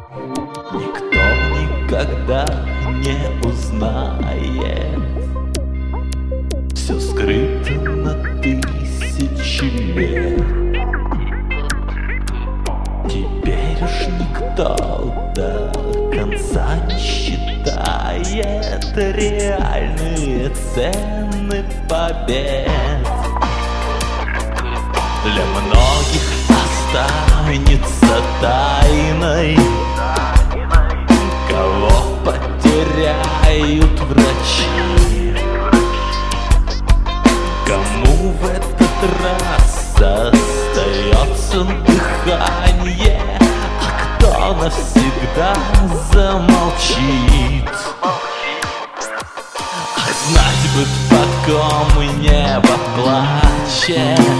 Никто никогда не узнает. Все скрыто на тысячи лет. Теперь уж никто до конца не считает реальные цены побед. Для многих останется тайной, кого потеряют врачи, кому в этот раз остается дыхание, а кто навсегда замолчит. Ах, знать бы, по ком небо плачет,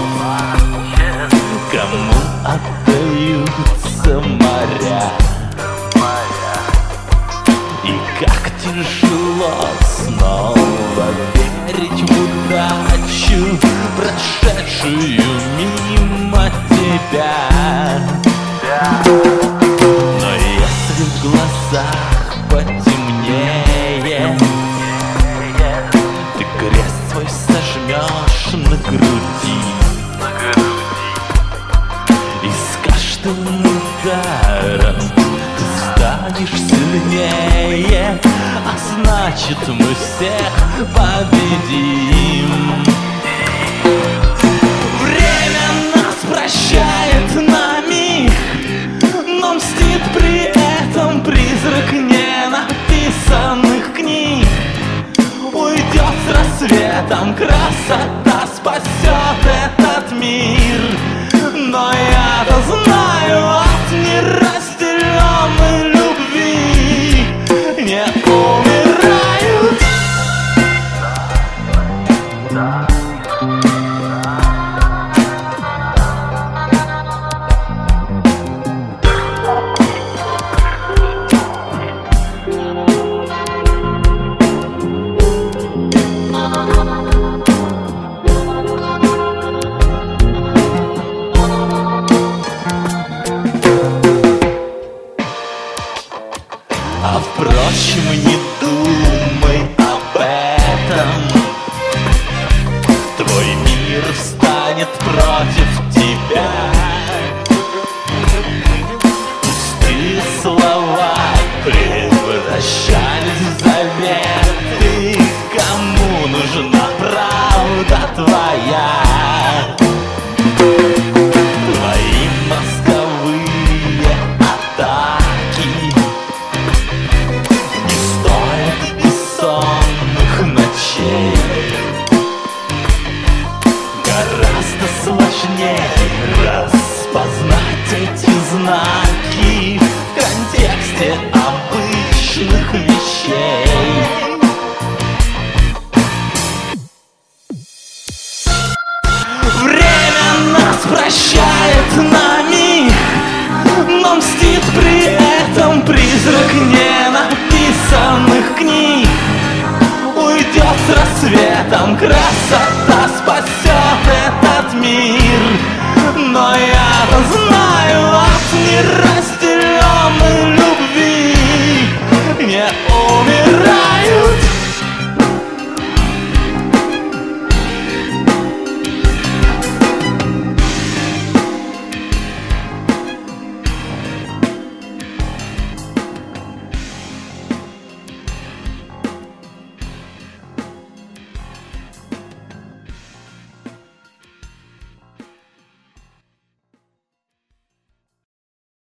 кому отдаются моря, и как тяжело снова верить в удачу, прошедшую мимо тебя. Но если в глазах потемнее, ты крест свой сожмешь на груди, и с каждым ударом ты станешь сильнее, а значит, мы всех победим. Время нас прощает на миг, но мстит при этом призрак ненаписанных книг. Уйдет с рассветом, красота спасет этот мир. Но я-то знаю, от неразделенной любви не умирают. А впрочем, не думай об этом. Твой мир встанет против тебя. Пустые слова превращались в заветы. Кому нужна правда твоя? Твои мозговые атаки гораздо сложнее распознать эти знаки в контексте обычных вещей. Время нас прощает на